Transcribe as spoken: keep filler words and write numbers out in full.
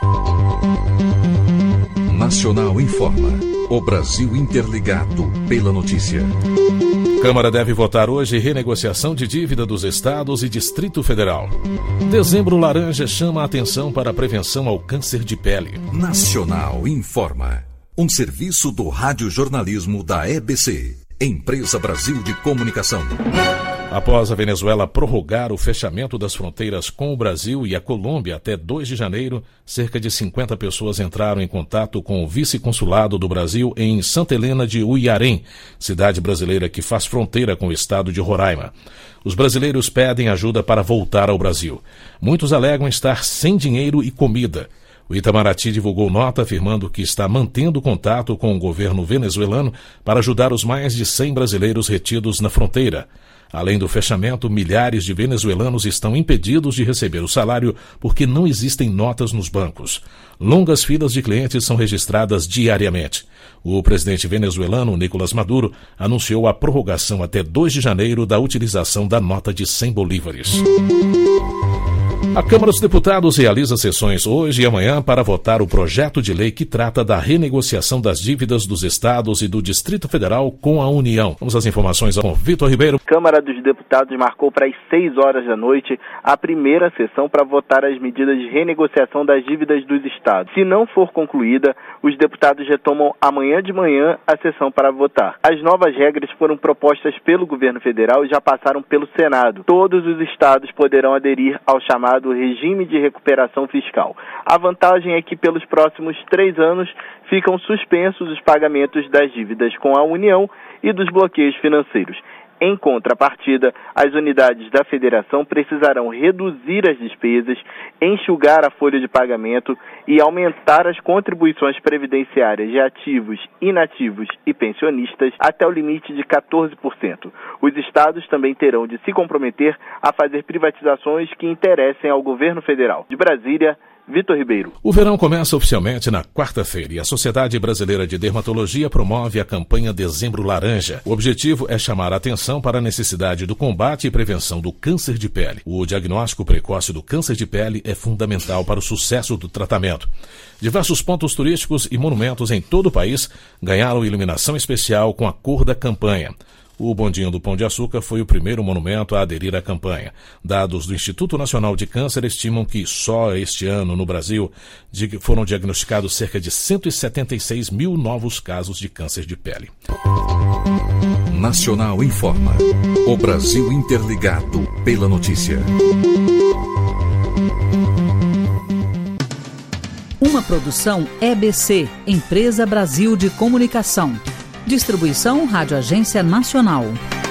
Nacional informa. O Brasil interligado pela notícia. Câmara deve votar hoje renegociação de dívida dos estados e Distrito Federal. Dezembro Laranja chama a atenção para a prevenção ao câncer de pele. Nacional informa. Um serviço do radiojornalismo da E B C, Empresa Brasil de Comunicação. Após a Venezuela prorrogar o fechamento das fronteiras com o Brasil e a Colômbia até dois de janeiro, cerca de cinquenta pessoas entraram em contato com o vice-consulado do Brasil em Santa Helena de Uiarém, cidade brasileira que faz fronteira com o estado de Roraima. Os brasileiros pedem ajuda para voltar ao Brasil. Muitos alegam estar sem dinheiro e comida. O Itamaraty divulgou nota afirmando que está mantendo contato com o governo venezuelano para ajudar os mais de cem brasileiros retidos na fronteira. Além do fechamento, milhares de venezuelanos estão impedidos de receber o salário porque não existem notas nos bancos. Longas filas de clientes são registradas diariamente. O presidente venezuelano, Nicolás Maduro, anunciou a prorrogação até dois de janeiro da utilização da nota de cem bolívares. A Câmara dos Deputados realiza sessões hoje e amanhã para votar o projeto de lei que trata da renegociação das dívidas dos estados e do Distrito Federal com a União. Vamos às informações com Vitor Ribeiro. A Câmara dos Deputados marcou para as seis horas da noite a primeira sessão para votar as medidas de renegociação das dívidas dos estados. Se não for concluída, os deputados retomam amanhã de manhã a sessão para votar. As novas regras foram propostas pelo governo federal e já passaram pelo Senado. Todos os estados poderão aderir ao chamado do regime de recuperação fiscal. A vantagem é que pelos próximos três anos ficam suspensos os pagamentos das dívidas com a União e dos bloqueios financeiros. Em contrapartida, as unidades da federação precisarão reduzir as despesas, enxugar a folha de pagamento e aumentar as contribuições previdenciárias de ativos, inativos e pensionistas até o limite de quatorze por cento. Os estados também terão de se comprometer a fazer privatizações que interessem ao governo federal. De Brasília, Vitor Ribeiro. O verão começa oficialmente na quarta-feira e a Sociedade Brasileira de Dermatologia promove a campanha Dezembro Laranja. O objetivo é chamar a atenção para a necessidade do combate e prevenção do câncer de pele. O diagnóstico precoce do câncer de pele é fundamental para o sucesso do tratamento. Diversos pontos turísticos e monumentos em todo o país ganharam iluminação especial com a cor da campanha. O Bondinho do Pão de Açúcar foi o primeiro monumento a aderir à campanha. Dados do Instituto Nacional de Câncer estimam que só este ano, no Brasil, foram diagnosticados cerca de cento e setenta e seis mil novos casos de câncer de pele. Nacional informa. O Brasil interligado pela notícia. Uma produção E B C, Empresa Brasil de Comunicação. Distribuição Rádio Agência Nacional.